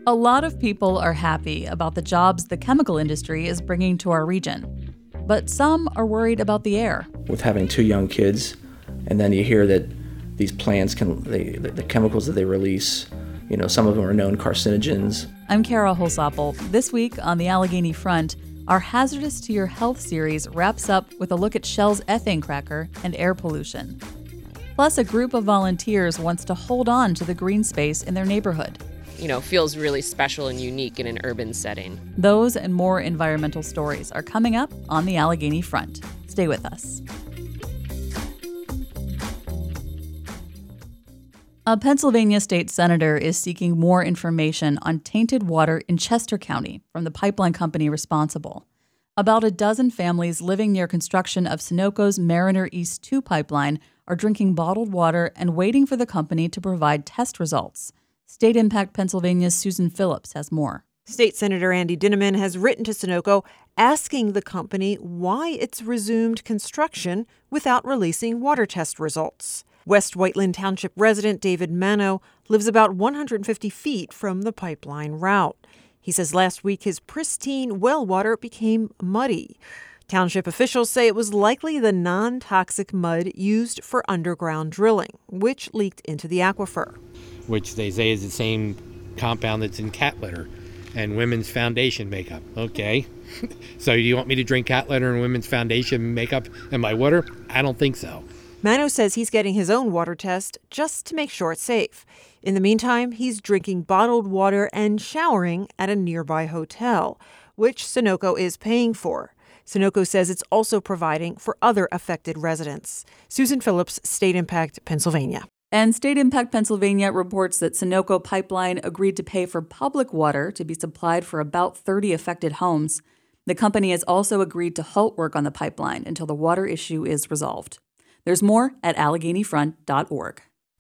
A lot of people are happy about the jobs the chemical industry is bringing to our region. But some are worried about the air. With having 2 young kids, and then you hear that these plants the chemicals that they release, some of them are known carcinogens. I'm Kara Holsapple. This week on the Allegheny Front, our Hazardous to Your Health series wraps up with a look at Shell's ethane cracker and air pollution. Plus, a group of volunteers wants to hold on to the green space in their neighborhood. Feels really special and unique in an urban setting. Those and more environmental stories are coming up on the Allegheny Front. Stay with us. A Pennsylvania state senator is seeking more information on tainted water in Chester County from the pipeline company responsible. About a dozen families living near construction of Sunoco's Mariner East 2 pipeline are drinking bottled water and waiting for the company to provide test results. State Impact Pennsylvania's Susan Phillips has more. State Senator Andy Dinniman has written to Sunoco asking the company why it's resumed construction without releasing water test results. West Whiteland Township resident David Mano lives about 150 feet from the pipeline route. He says last week his pristine well water became muddy. Township officials say it was likely the non-toxic mud used for underground drilling, which leaked into the aquifer. Which they say is the same compound that's in cat litter and women's foundation makeup. Okay. So you want me to drink cat litter and women's foundation makeup in my water? I don't think so. Mano says he's getting his own water test just to make sure it's safe. In the meantime, he's drinking bottled water and showering at a nearby hotel, which Sunoco is paying for. Sunoco says it's also providing for other affected residents. Susan Phillips, State Impact, Pennsylvania. And State Impact Pennsylvania reports that Sunoco Pipeline agreed to pay for public water to be supplied for about 30 affected homes. The company has also agreed to halt work on the pipeline until the water issue is resolved. There's more at AlleghenyFront.org.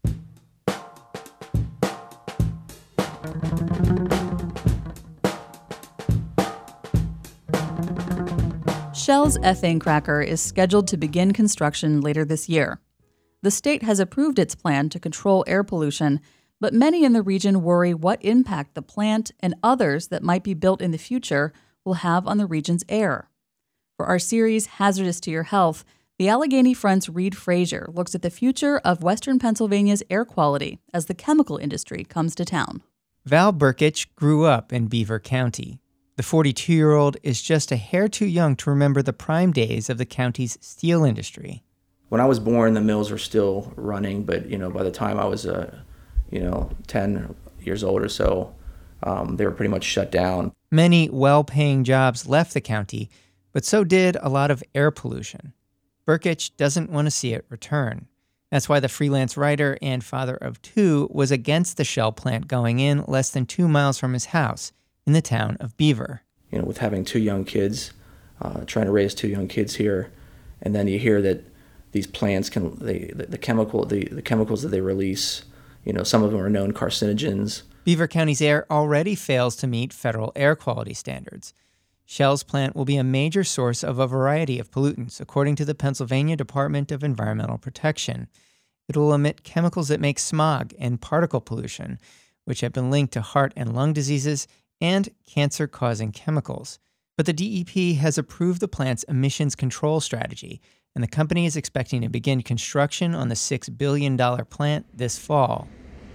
Shell's ethane cracker is scheduled to begin construction later this year. The state has approved its plan to control air pollution, but many in the region worry what impact the plant and others that might be built in the future will have on the region's air. For our series, Hazardous to Your Health, the Allegheny Front's Reed Frazier looks at the future of Western Pennsylvania's air quality as the chemical industry comes to town. Val Burkich grew up in Beaver County. The 42-year-old is just a hair too young to remember the prime days of the county's steel industry. When I was born, the mills were still running, but by the time I was 10 years old or so, they were pretty much shut down. Many well-paying jobs left the county, but so did a lot of air pollution. Burkich doesn't want to see it return. That's why the freelance writer and father of 2 was against the Shell plant going in less than 2 miles from his house in the town of Beaver. With having 2 young kids, trying to raise 2 young kids here, and then you hear that these plants the chemicals that they release, some of them are known carcinogens. Beaver County's air already fails to meet federal air quality standards. Shell's plant will be a major source of a variety of pollutants, according to the Pennsylvania Department of Environmental Protection. It will emit chemicals that make smog and particle pollution, which have been linked to heart and lung diseases and cancer-causing chemicals. But the DEP has approved the plant's emissions control strategy, and the company is expecting to begin construction on the $6 billion plant this fall.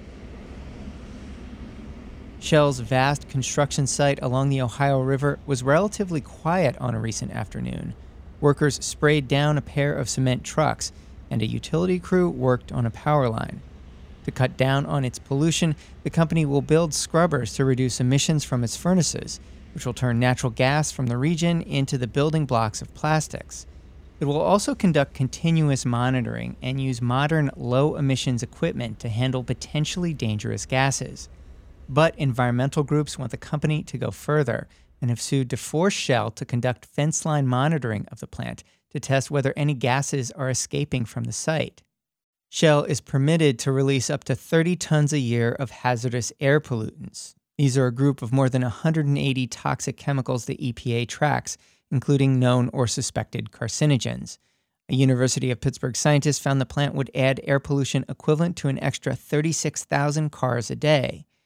Shell's vast construction site along the Ohio River was relatively quiet on a recent afternoon. Workers sprayed down a pair of cement trucks, and a utility crew worked on a power line. To cut down on its pollution, the company will build scrubbers to reduce emissions from its furnaces, which will turn natural gas from the region into the building blocks of plastics. It will also conduct continuous monitoring and use modern low-emissions equipment to handle potentially dangerous gases. But environmental groups want the company to go further and have sued to force Shell to conduct fence line monitoring of the plant to test whether any gases are escaping from the site. Shell is permitted to release up to 30 tons a year of hazardous air pollutants. These are a group of more than 180 toxic chemicals the EPA tracks, including known or suspected carcinogens. A University of Pittsburgh scientist found the plant would add air pollution equivalent to an extra 36,000 cars a day.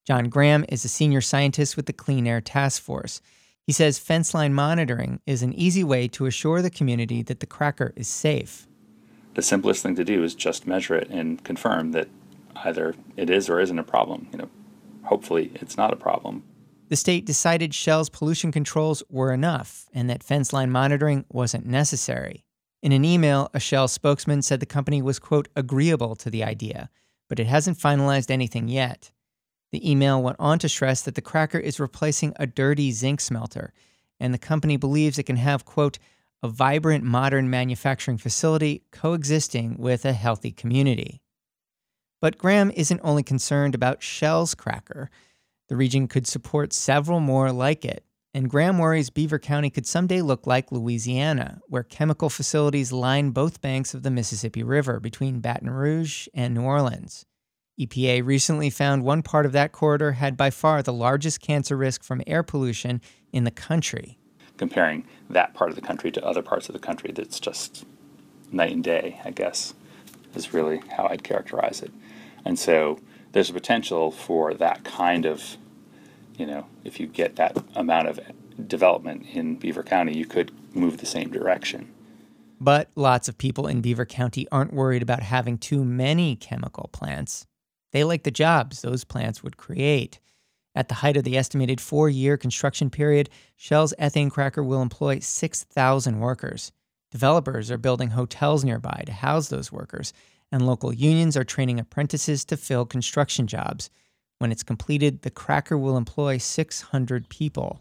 John Graham is a senior scientist with the Clean Air Task Force. He says fence line monitoring is an easy way to assure the community that the cracker is safe. The simplest thing to do is just measure it and confirm that either it is or isn't a problem. Hopefully it's not a problem. The state decided Shell's pollution controls were enough and that fence line monitoring wasn't necessary. In an email, a Shell spokesman said the company was, quote, agreeable to the idea, but it hasn't finalized anything yet. The email went on to stress that the cracker is replacing a dirty zinc smelter, and the company believes it can have, quote, a vibrant modern manufacturing facility coexisting with a healthy community. But Graham isn't only concerned about Shell's cracker. The region could support several more like it, and Graham worries Beaver County could someday look like Louisiana, where chemical facilities line both banks of the Mississippi River between Baton Rouge and New Orleans. EPA recently found one part of that corridor had by far the largest cancer risk from air pollution in the country. Comparing that part of the country to other parts of the country, that's just night and day, I guess, is really how I'd characterize it. And so there's a potential for that kind of, if you get that amount of development in Beaver County, you could move the same direction. But lots of people in Beaver County aren't worried about having too many chemical plants. They like the jobs those plants would create. At the height of the estimated 4-year construction period, Shell's ethane cracker will employ 6,000 workers. Developers are building hotels nearby to house those workers, and local unions are training apprentices to fill construction jobs. When it's completed, the cracker will employ 600 people.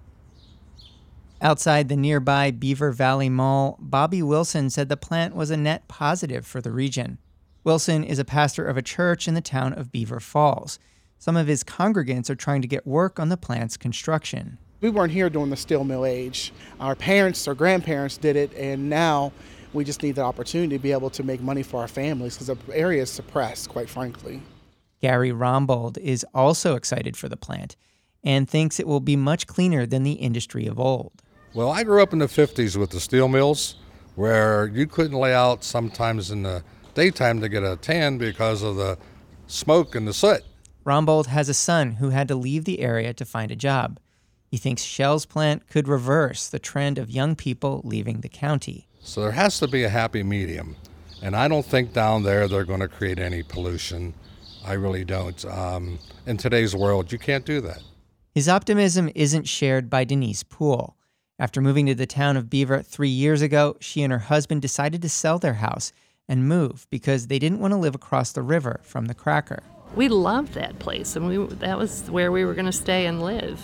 Outside the nearby Beaver Valley Mall, Bobby Wilson said the plant was a net positive for the region. Wilson is a pastor of a church in the town of Beaver Falls. Some of his congregants are trying to get work on the plant's construction. We weren't here during the steel mill age. Our parents or grandparents did it, and now we just need the opportunity to be able to make money for our families because the area is suppressed, quite frankly. Gary Rombold is also excited for the plant and thinks it will be much cleaner than the industry of old. Well, I grew up in the 50s with the steel mills where you couldn't lay out sometimes in the daytime to get a tan because of the smoke and the soot. Rombold has a son who had to leave the area to find a job. He thinks Shell's plant could reverse the trend of young people leaving the county. So there has to be a happy medium. And I don't think down there they're going to create any pollution. I really don't. In today's world, you can't do that. His optimism isn't shared by Denise Poole. After moving to the town of Beaver 3 years ago, she and her husband decided to sell their house and move because they didn't want to live across the river from the cracker. We loved that place, and that was where we were going to stay and live.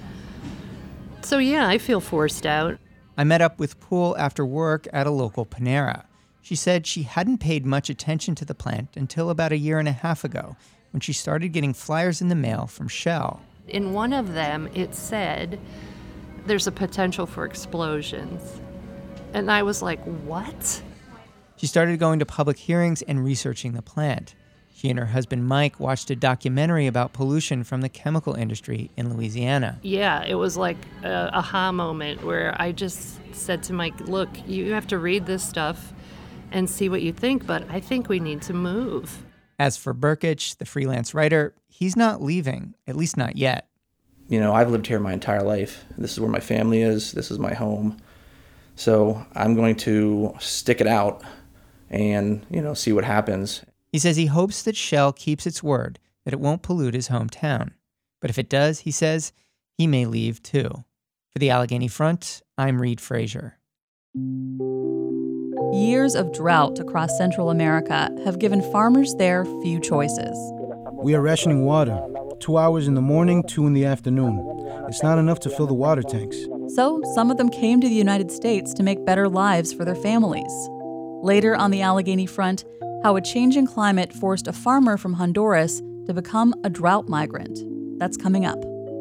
So yeah, I feel forced out. I met up with Poole after work at a local Panera. She said she hadn't paid much attention to the plant until about 1.5 years ago, when she started getting flyers in the mail from Shell. In one of them, it said, there's a potential for explosions. And I was like, what? She started going to public hearings and researching the plant. She and her husband Mike watched a documentary about pollution from the chemical industry in Louisiana. Yeah, it was like a aha moment where I just said to Mike, look, you have to read this stuff and see what you think, but I think we need to move. As for Burkich, the freelance writer, he's not leaving, at least not yet. I've lived here my entire life. This is where my family is. This is my home. So I'm going to stick it out and, see what happens. He says he hopes that Shell keeps its word, that it won't pollute his hometown. But if it does, he says, he may leave too. For the Allegheny Front, I'm Reed Frazier. Years of drought across Central America have given farmers there few choices. We are rationing water, 2 hours in the morning, 2 in the afternoon. It's not enough to fill the water tanks. So some of them came to the United States to make better lives for their families. Later on the Allegheny Front, how a changing climate forced a farmer from Honduras to become a drought migrant. That's coming up.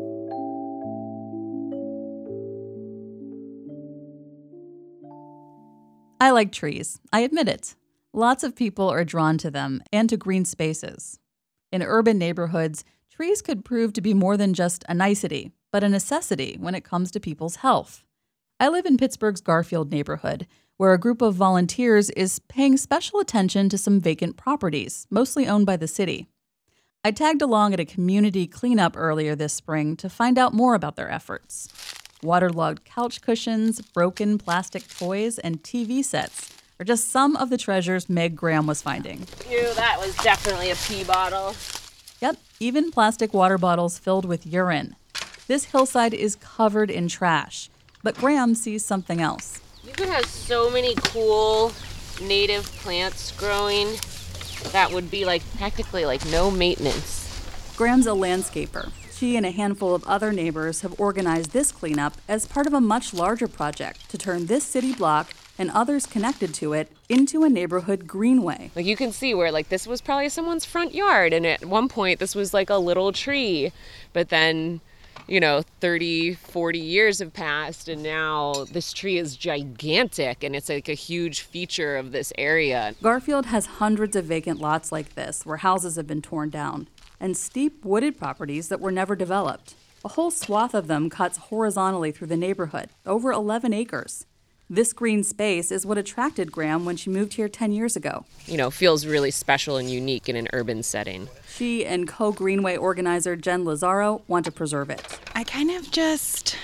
I like trees, I admit it. Lots of people are drawn to them and to green spaces. In urban neighborhoods, trees could prove to be more than just a nicety, but a necessity when it comes to people's health. I live in Pittsburgh's Garfield neighborhood, where a group of volunteers is paying special attention to some vacant properties, mostly owned by the city. I tagged along at a community cleanup earlier this spring to find out more about their efforts. Waterlogged couch cushions, broken plastic toys, and TV sets are just some of the treasures Meg Graham was finding. Ew, that was definitely a pee bottle. Yep, even plastic water bottles filled with urine. This hillside is covered in trash, but Graham sees something else. You could have so many cool native plants growing that would be practically no maintenance. Graham's a landscaper. She and a handful of other neighbors have organized this cleanup as part of a much larger project to turn this city block and others connected to it into a neighborhood greenway. You can see where this was probably someone's front yard, and at one point this was a little tree, but then 30, 40 years have passed, and now this tree is gigantic, and it's a huge feature of this area. Garfield has hundreds of vacant lots like this where houses have been torn down, and steep wooded properties that were never developed. A whole swath of them cuts horizontally through the neighborhood, over 11 acres. This green space is what attracted Graham when she moved here 10 years ago. Feels really special and unique in an urban setting. She and co-Greenway organizer Jen Lazaro want to preserve it. I kind of just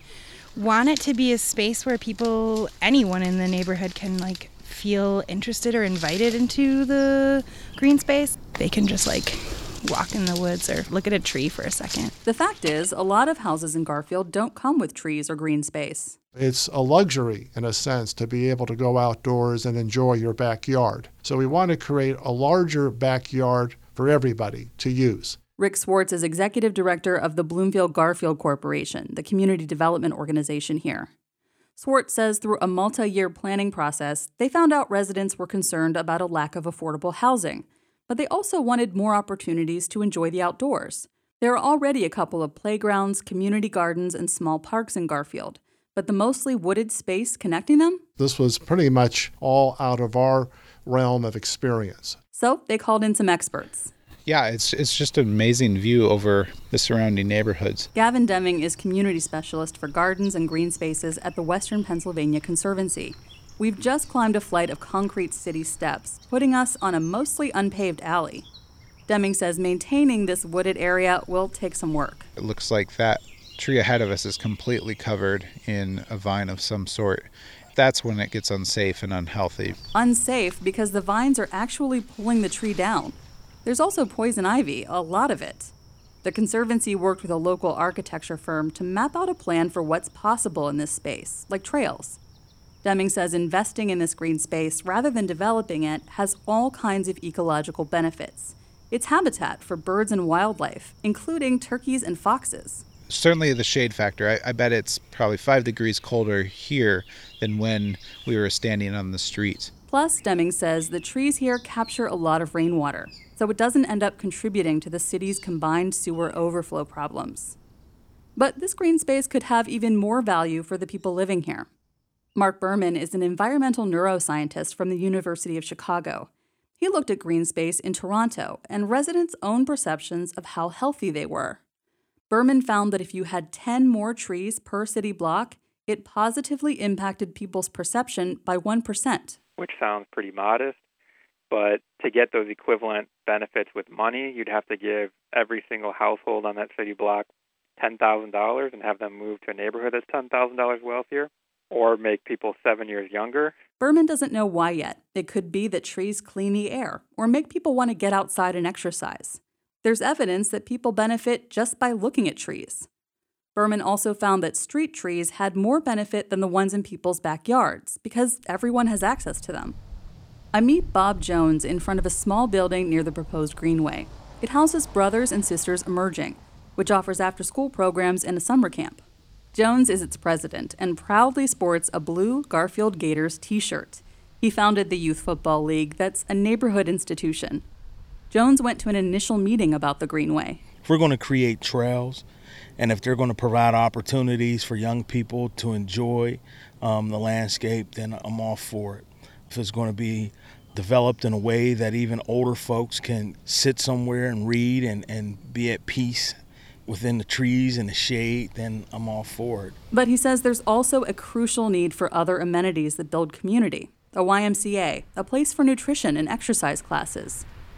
want it to be a space where anyone in the neighborhood can feel interested or invited into the green space. They can just walk in the woods or look at a tree for a second. The fact is, a lot of houses in Garfield don't come with trees or green space. It's a luxury, in a sense, to be able to go outdoors and enjoy your backyard. So we want to create a larger backyard for everybody to use. Rick Swartz is executive director of the Bloomfield-Garfield Corporation, the community development organization here. Swartz says through a multi-year planning process, they found out residents were concerned about a lack of affordable housing, but they also wanted more opportunities to enjoy the outdoors. There are already a couple of playgrounds, community gardens, and small parks in Garfield, but the mostly wooded space connecting them? This was pretty much all out of our realm of experience. So they called in some experts. Yeah, it's just an amazing view over the surrounding neighborhoods. Gavin Deming is community specialist for gardens and green spaces at the Western Pennsylvania Conservancy. We've just climbed a flight of concrete city steps, putting us on a mostly unpaved alley. Deming says maintaining this wooded area will take some work. It looks like that tree ahead of us is completely covered in a vine of some sort. That's when it gets unsafe and unhealthy. Unsafe because the vines are actually pulling the tree down. There's also poison ivy, a lot of it. The Conservancy worked with a local architecture firm to map out a plan for what's possible in this space, like trails. Deming says investing in this green space rather than developing it has all kinds of ecological benefits. It's habitat for birds and wildlife, including turkeys and foxes. Certainly the shade factor. I bet it's probably 5 degrees colder here than when we were standing on the street. Plus, Deming says the trees here capture a lot of rainwater, so it doesn't end up contributing to the city's combined sewer overflow problems. But this green space could have even more value for the people living here. Mark Berman is an environmental neuroscientist from the University of Chicago. He looked at green space in Toronto and residents' own perceptions of how healthy they were. Berman found that if you had 10 more trees per city block, it positively impacted people's perception by 1%. Which sounds pretty modest, but to get those equivalent benefits with money, you'd have to give every single household on that city block $10,000 and have them move to a neighborhood that's $10,000 wealthier, or make people 7 years younger. Berman doesn't know why yet. It could be that trees clean the air or make people want to get outside and exercise. There's evidence that people benefit just by looking at trees. Berman also found that street trees had more benefit than the ones in people's backyards because everyone has access to them. I meet Bob Jones in front of a small building near the proposed greenway. It houses Brothers and Sisters Emerging, which offers after-school programs and a summer camp. Jones is its president and proudly sports a blue Garfield Gators t-shirt. He founded the Youth Football League that's a neighborhood institution. Jones went to an initial meeting about the greenway. If we're going to create trails, and if they're going to provide opportunities for young people to enjoy the landscape, then I'm all for it. If it's going to be developed in a way that even older folks can sit somewhere and read and be at peace within the trees and the shade, then I'm all for it. But he says there's also a crucial need for other amenities that build community. A YMCA, a place for nutrition and exercise classes.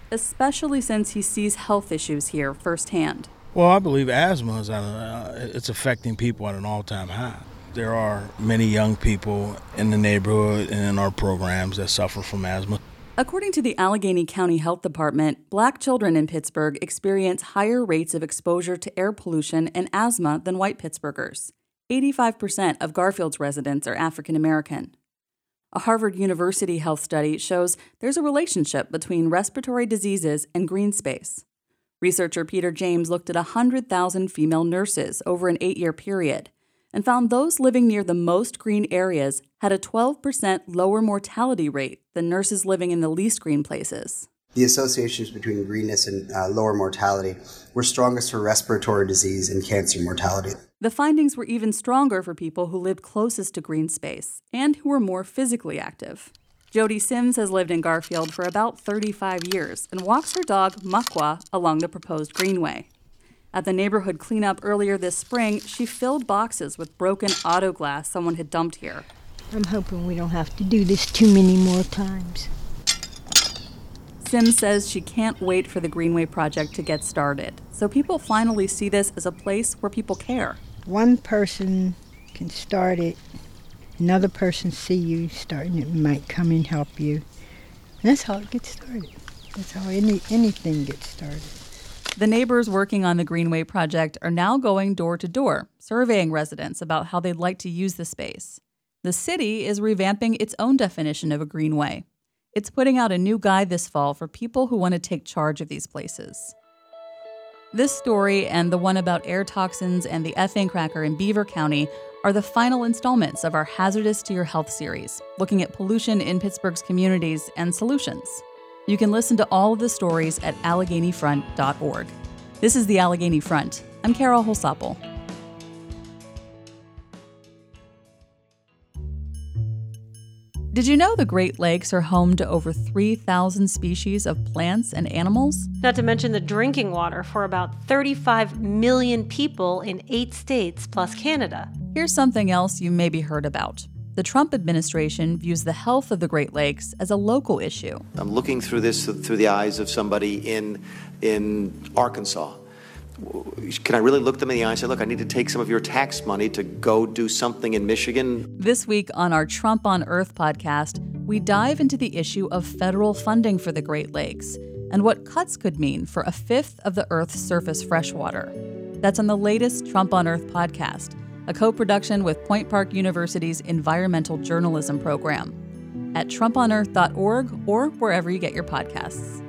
especially since he sees health issues here firsthand. Well, I believe asthma is it's affecting people at an all-time high. There are many young people in the neighborhood and in our programs that suffer from asthma. According to the Allegheny County Health Department, Black children in Pittsburgh experience higher rates of exposure to air pollution and asthma than white Pittsburghers. 85% of Garfield's residents are African American. A Harvard University health study shows there's a relationship between respiratory diseases and green space. Researcher Peter James looked at 100,000 female nurses over an 8-year period and found those living near the most green areas had a 12% lower mortality rate than nurses living in the least green places. The associations between greenness and lower mortality were strongest for respiratory disease and cancer mortality. The findings were even stronger for people who lived closest to green space and who were more physically active. Jody Sims has lived in Garfield for about 35 years and walks her dog, Makwa, along the proposed greenway. At the neighborhood cleanup earlier this spring, she filled boxes with broken auto glass someone had dumped here. I'm hoping we don't have to do this too many more times. Sims says she can't wait for the Greenway project to get started, so people finally see this as a place where people care. One person can start it, another person see you starting it, might come and help you. And that's how it gets started. That's how anything gets started. The neighbors working on the Greenway project are now going door to door, surveying residents about how they'd like to use the space. The city is revamping its own definition of a greenway. It's putting out a new guide this fall for people who want to take charge of these places. This story and the one about air toxins and the ethane cracker in Beaver County are the final installments of our Hazardous to Your Health series, looking at pollution in Pittsburgh's communities and solutions. You can listen to all of the stories at AlleghenyFront.org. This is the Allegheny Front. I'm Carol Holsapple. Did you know the Great Lakes are home to over 3,000 species of plants and animals? Not to mention the drinking water for about 35 million people in 8 states plus Canada. Here's something else you maybe heard about. The Trump administration views the health of the Great Lakes as a local issue. I'm looking through this through the eyes of somebody in Arkansas. Can I really look them in the eye and say, look, I need to take some of your tax money to go do something in Michigan? This week on our Trump on Earth podcast, we dive into the issue of federal funding for the Great Lakes and what cuts could mean for a fifth of the Earth's surface freshwater. That's on the latest Trump on Earth podcast, a co-production with Point Park University's environmental journalism program, at trumponearth.org or wherever you get your podcasts.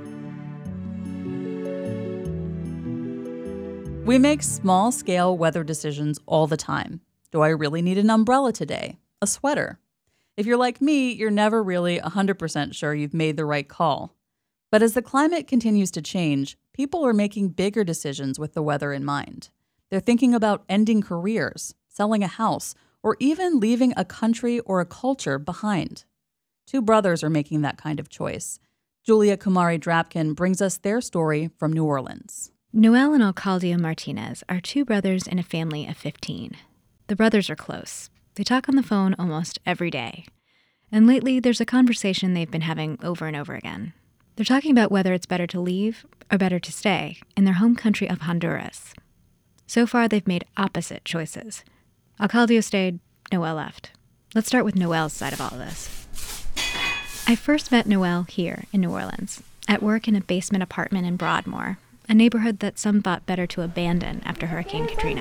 We make small-scale weather decisions all the time. Do I really need an umbrella today? A sweater? If you're like me, you're never really 100% sure you've made the right call. But as the climate continues to change, people are making bigger decisions with the weather in mind. They're thinking about ending careers, selling a house, or even leaving a country or a culture behind. 2 brothers are making that kind of choice. Julia Kumari Drapkin brings us their story from New Orleans. Noel and Alcaldio Martinez are 2 brothers in a family of 15. The brothers are close. They talk on the phone almost every day. And lately, there's a conversation they've been having over and over again. They're talking about whether it's better to leave or better to stay in their home country of Honduras. So far, they've made opposite choices. Alcaldio stayed, Noel left. Let's start with Noel's side of all of this. I first met Noel here in New Orleans, at work in a basement apartment in Broadmoor, a neighborhood that some thought better to abandon after Hurricane Katrina.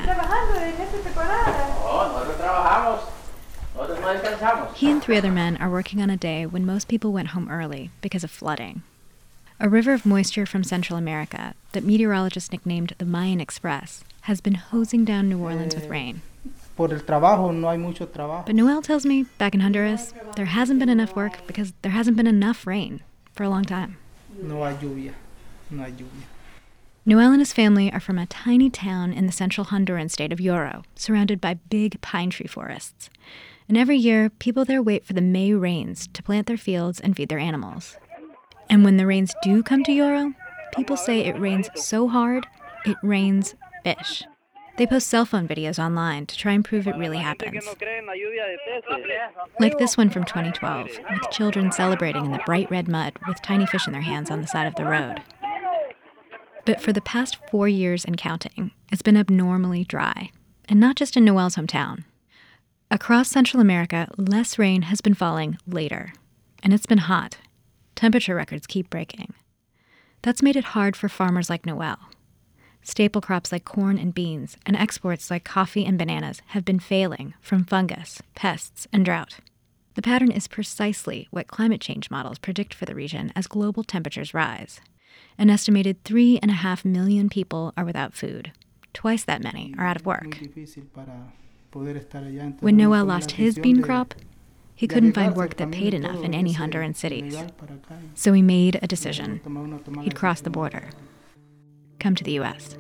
He and 3 other men are working on a day when most people went home early because of flooding. A river of moisture from Central America that meteorologists nicknamed the Mayan Express has been hosing down New Orleans with rain. But Noel tells me, back in Honduras, there hasn't been enough work because there hasn't been enough rain for a long time. Noel and his family are from a tiny town in the central Honduran state of Yoro, surrounded by big pine tree forests. And every year, people there wait for the May rains to plant their fields and feed their animals. And when the rains do come to Yoro, people say it rains so hard, it rains fish. They post cell phone videos online to try and prove it really happens. Like this one from 2012, with children celebrating in the bright red mud with tiny fish in their hands on the side of the road. But for the past 4 years and counting, it's been abnormally dry. And not just in Noel's hometown. Across Central America, less rain has been falling later. And it's been hot. Temperature records keep breaking. That's made it hard for farmers like Noel. Staple crops like corn and beans and exports like coffee and bananas have been failing from fungus, pests, and drought. The pattern is precisely what climate change models predict for the region as global temperatures rise. An estimated 3.5 million people are without food. Twice that many are out of work. When Noel lost his bean crop, he couldn't find work that paid enough in any Honduran cities. So he made a decision. He'd cross the border. Come to the U.S.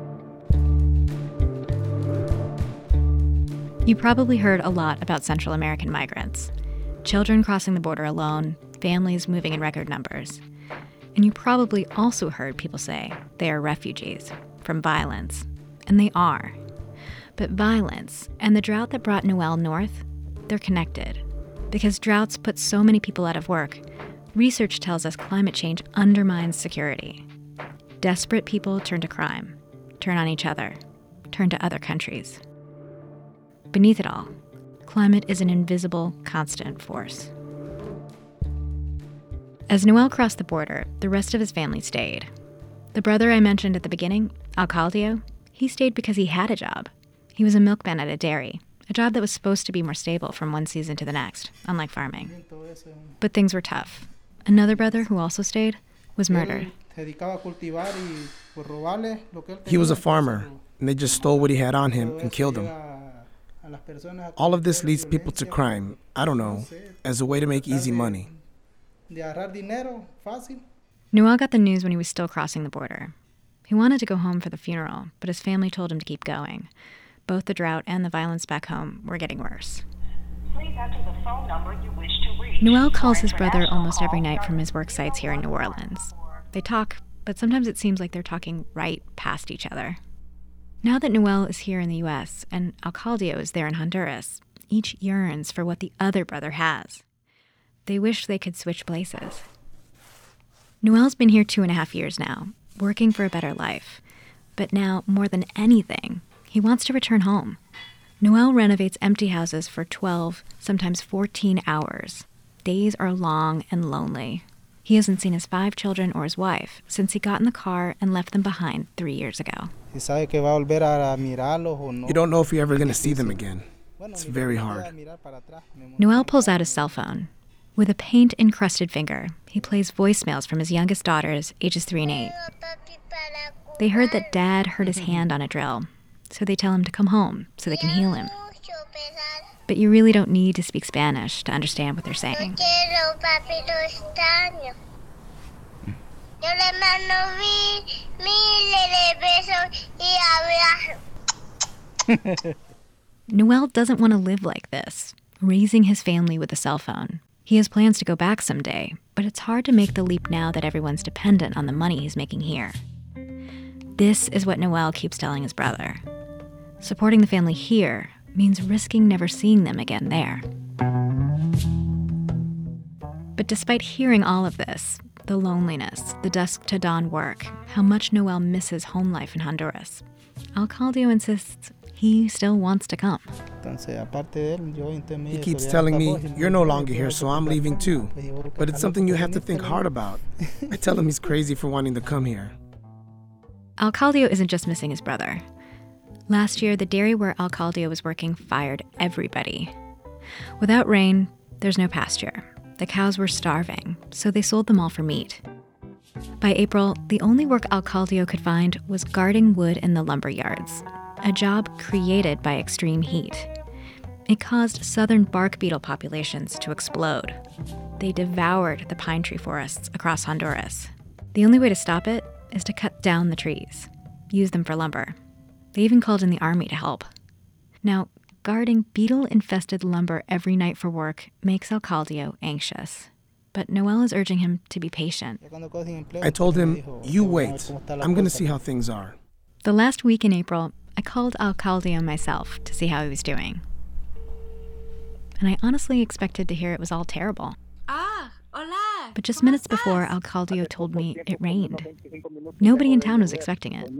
You probably heard a lot about Central American migrants. Children crossing the border alone, families moving in record numbers. And you probably also heard people say they are refugees from violence. And they are. But violence and the drought that brought Noel north, they're connected. Because droughts put so many people out of work, research tells us climate change undermines security. Desperate people turn to crime, turn on each other, turn to other countries. Beneath it all, climate is an invisible, constant force. As Noel crossed the border, the rest of his family stayed. The brother I mentioned at the beginning, Alcaldio, he stayed because he had a job. He was a milkman at a dairy, a job that was supposed to be more stable from one season to the next, unlike farming. But things were tough. Another brother who also stayed was murdered. He was a farmer, and they just stole what he had on him and killed him. All of this leads people to crime, I don't know, as a way to make easy money. Noel got the news when he was still crossing the border. He wanted to go home for the funeral, but his family told him to keep going. Both the drought and the violence back home were getting worse. Please enter the phone number you wish to reach. Noel calls his brother almost every night from his work sites here in New Orleans. They talk, but sometimes it seems like they're talking right past each other. Now that Noel is here in the U.S. and Alcaldio is there in Honduras, each yearns for what the other brother has. They wish they could switch places. Noel's been here 2.5 years now, working for a better life. But now, more than anything, he wants to return home. Noel renovates empty houses for 12, sometimes 14 hours. Days are long and lonely. He hasn't seen his 5 children or his wife since he got in the car and left them behind 3 years ago. You don't know if you're ever going to see them again. It's very hard. Noel pulls out his cell phone. With a paint-encrusted finger, he plays voicemails from his youngest daughters, ages 3 and 8. They heard that Dad hurt his hand on a drill, so they tell him to come home so they can heal him. But you really don't need to speak Spanish to understand what they're saying. Noel doesn't want to live like this, raising his family with a cell phone. He has plans to go back someday, but it's hard to make the leap now that everyone's dependent on the money he's making here. This is what Noel keeps telling his brother. Supporting the family here means risking never seeing them again there. But despite hearing all of this, the loneliness, the dusk to dawn work, how much Noel misses home life in Honduras, Alcaldio insists he still wants to come. He keeps telling me, you're no longer here, so I'm leaving too. But it's something you have to think hard about. I tell him he's crazy for wanting to come here. Alcaldio isn't just missing his brother. Last year, the dairy where Alcaldio was working fired everybody. Without rain, there's no pasture. The cows were starving, so they sold them all for meat. By April, the only work Alcaldio could find was guarding wood in the lumber yards, a job created by extreme heat. It caused southern bark beetle populations to explode. They devoured the pine tree forests across Honduras. The only way to stop it is to cut down the trees, use them for lumber. They even called in the army to help. Now, guarding beetle-infested lumber every night for work makes Alcaldio anxious. But Noel is urging him to be patient. I told him, you wait. I'm going to see how things are. The last week in April, I called Alcaldio myself to see how he was doing. And I honestly expected to hear it was all terrible. But just minutes before, Alcaldio told me it rained. Nobody in town was expecting it.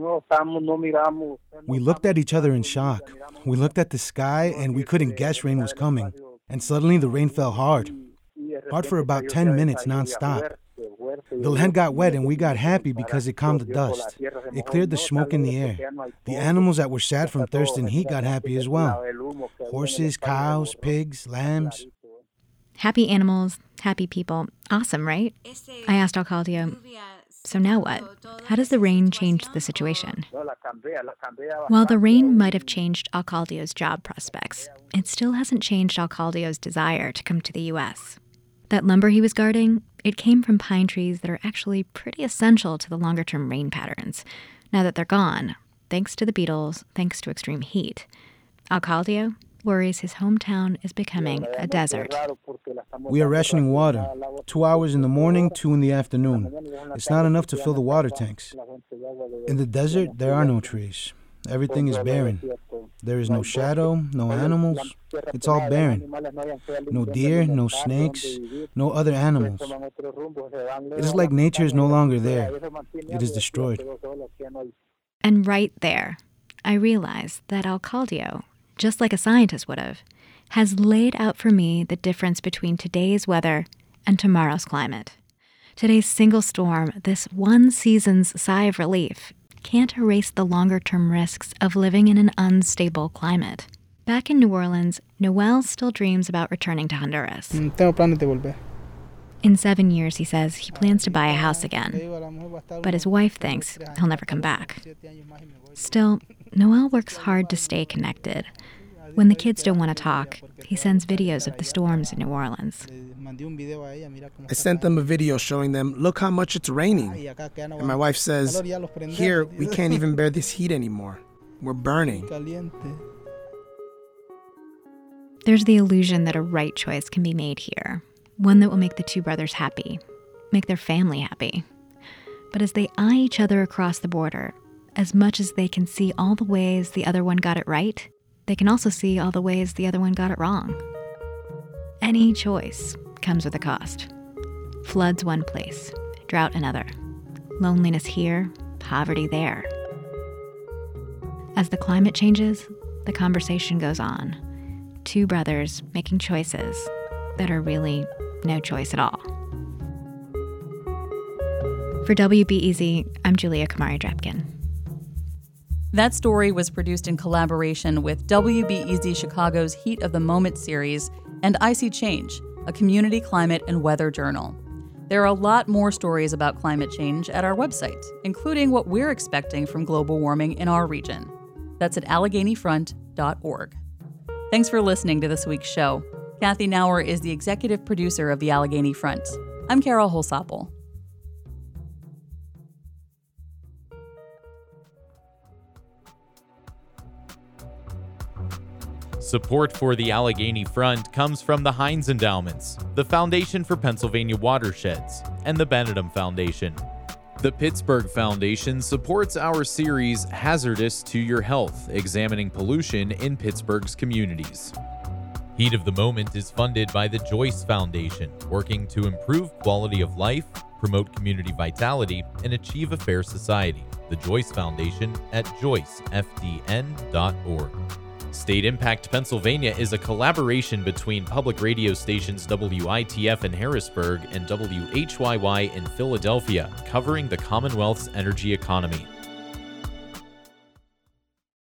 We looked at each other in shock. We looked at the sky and we couldn't guess rain was coming. And suddenly the rain fell hard. Hard for about 10 minutes nonstop. The land got wet and we got happy because it calmed the dust. It cleared the smoke in the air. The animals that were sad from thirst and heat got happy as well. Horses, cows, pigs, lambs. Happy animals, happy people. Awesome, right? I asked Alcaldio, so now what? How does the rain change the situation? While the rain might have changed Alcaldio's job prospects, it still hasn't changed Alcaldio's desire to come to the U.S. That lumber he was guarding, it came from pine trees that are actually pretty essential to the longer-term rain patterns. Now that they're gone, thanks to the beetles, thanks to extreme heat, Alcaldio worries his hometown is becoming a desert. We are rationing water. 2 hours in the morning, 2 in the afternoon. It's not enough to fill the water tanks. In the desert, there are no trees. Everything is barren. There is no shadow, no animals. It's all barren. No deer, no snakes, no other animals. It is like nature is no longer there. It is destroyed. And right there, I realized that Alcaldio, just like a scientist would have, has laid out for me the difference between today's weather and tomorrow's climate. Today's single storm, this one season's sigh of relief, can't erase the longer-term risks of living in an unstable climate. Back in New Orleans, Noel still dreams about returning to Honduras. Tengo planes de volver. In 7 years, he says he plans to buy a house again. But his wife thinks he'll never come back. Still, Noel works hard to stay connected. When the kids don't want to talk, he sends videos of the storms in New Orleans. I sent them a video showing them, look how much it's raining. And my wife says, here, we can't even bear this heat anymore. We're burning. There's the illusion that a right choice can be made here, one that will make the two brothers happy, make their family happy. But as they eye each other across the border, as much as they can see all the ways the other one got it right, they can also see all the ways the other one got it wrong. Any choice comes with a cost. Floods one place, drought another. Loneliness here, poverty there. As the climate changes, the conversation goes on. Two brothers making choices that are really no choice at all. For WBEZ, I'm Julia Kamari-Drapkin. That story was produced in collaboration with WBEZ Chicago's Heat of the Moment series and I See Change, a community climate and weather journal. There are a lot more stories about climate change at our website, including what we're expecting from global warming in our region. That's at AlleghenyFront.org. Thanks for listening to this week's show. Kathy Nauer is the executive producer of the Allegheny Front. I'm Carol Holsapple. Support for the Allegheny Front comes from the Heinz Endowments, the Foundation for Pennsylvania Watersheds, and the Benedum Foundation. The Pittsburgh Foundation supports our series Hazardous to Your Health, examining pollution in Pittsburgh's communities. Heat of the Moment is funded by the Joyce Foundation, working to improve quality of life, promote community vitality, and achieve a fair society. The Joyce Foundation at joycefdn.org. State Impact Pennsylvania is a collaboration between public radio stations WITF in Harrisburg and WHYY in Philadelphia, covering the Commonwealth's energy economy.